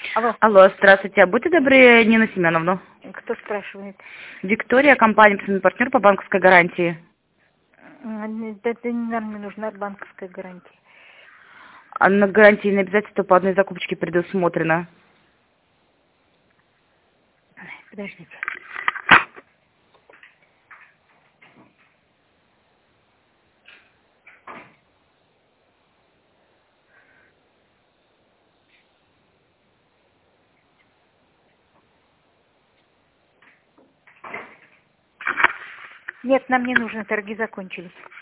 Алло. Алло, здравствуйте. А будьте добры, Нину Семеновну. Кто спрашивает? Виктория, компания «Партнер» по банковской гарантии. Это нам не нужна банковская гарантия. А на гарантийные обязательства по одной закупочке предусмотрено. Подождите. Нет, нам не нужно, торги закончились.